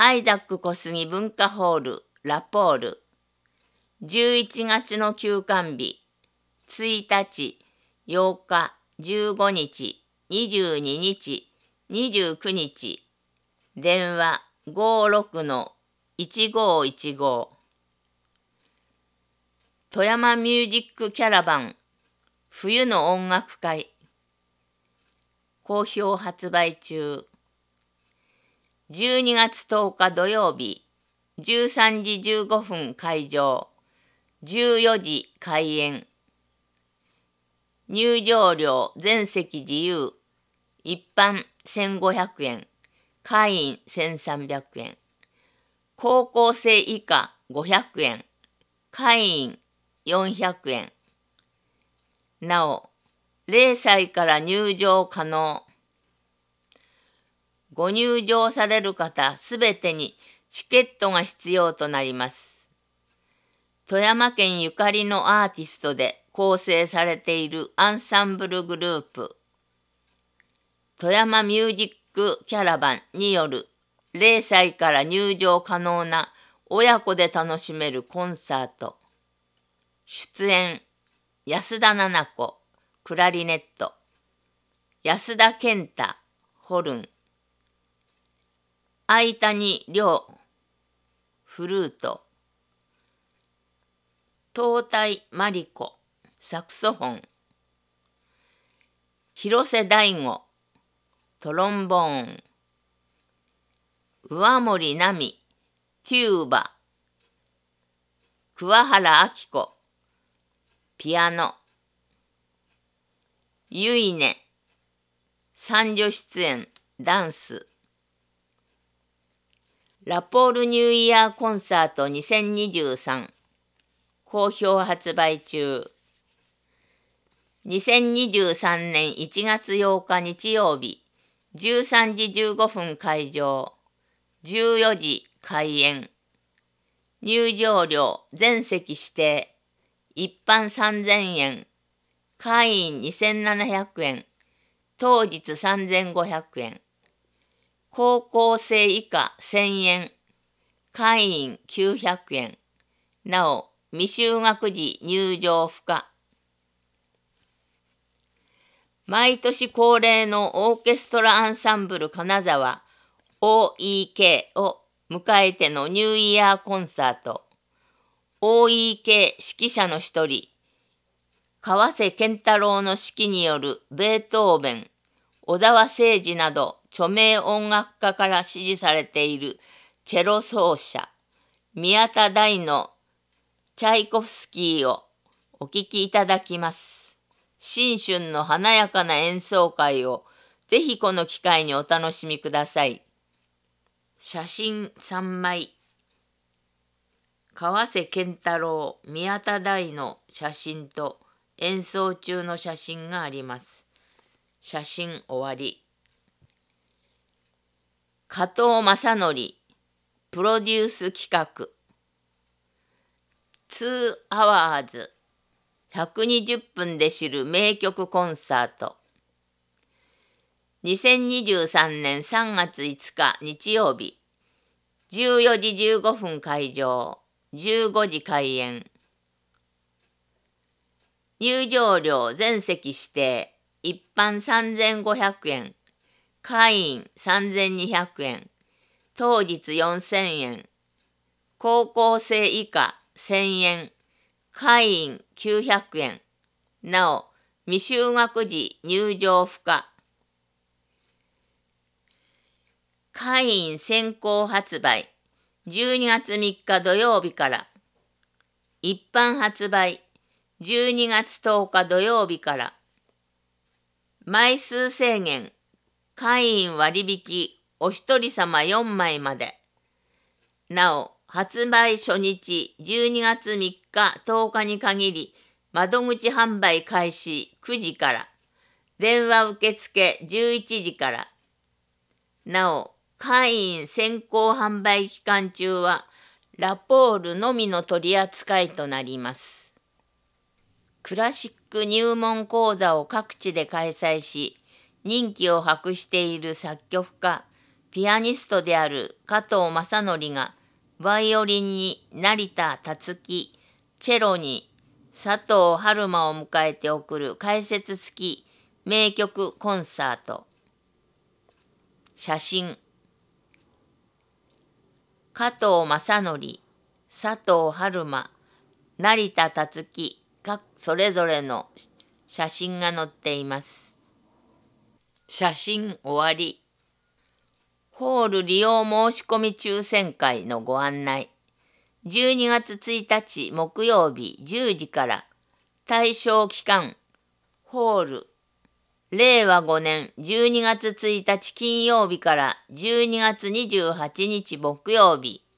アイザック小杉文化ホールラポール11月の休館日1日、8日、15日、22日、29日電話56-1515富山ミュージックキャラバン冬の音楽会好評発売中12月10日土曜日13時15分開場14時開演入場料全席自由一般1500円会員1300円高校生以下500円会員400円なお0歳から入場可能ご入場される方すべてにチケットが必要となります富山県ゆかりのアーティストで構成されているアンサンブルグループ富山ミュージックキャラバンによる0歳から入場可能な親子で楽しめるコンサート出演安田菜々子クラリネット安田健太ホルン相谷亮フルート東台真理子サクソフォン広瀬大吾トロンボーン上森奈美テューバ桑原明子ピアノゆいね三女出演ダンスラポールニューイヤーコンサート2023好評発売中2023年1月8日日曜日13時15分開場14時開演入場料全席指定一般3000円会員2700円当日3500円高校生以下1000円会員900円なお未就学児入場不可毎年恒例のオーケストラアンサンブル金沢 OEK を迎えてのニューイヤーコンサート OEK 指揮者の一人川瀬健太郎の指揮によるベートーベン小沢誠二など著名音楽家から支持されているチェロ奏者宮田大のチャイコフスキーをお聴きいただきます。新春の華やかな演奏会をぜひこの機会にお楽しみください。写真3枚川瀬健太郎、宮田大の写真と演奏中の写真があります。写真終わり。加藤正則プロデュース企画2 hours 120分で知る名曲コンサート2023年3月5日日曜日14時15分開場15時開演入場料全席指定一般3500円会員3200円当日4000円高校生以下1000円会員900円なお未就学児入場不可会員先行発売12月3日土曜日から一般発売12月10日土曜日から枚数制限会員割引お一人様4枚までなお発売初日12月3日10日に限り窓口販売開始9時から電話受付11時からなお会員先行販売期間中はラポールのみの取り扱いとなりますクラシック入門講座を各地で開催し人気を博している作曲家ピアニストである加藤正則がバイオリンに成田達樹、チェロに佐藤春馬を迎えて送る解説付き名曲コンサート。写真。加藤正則、佐藤春馬、成田達樹それぞれの写真が載っています。写真終わり。ホール利用申し込み抽選会のご案内。12月1日木曜日10時から対象期間ホール令和5年12月1日金曜日から12月28日木曜日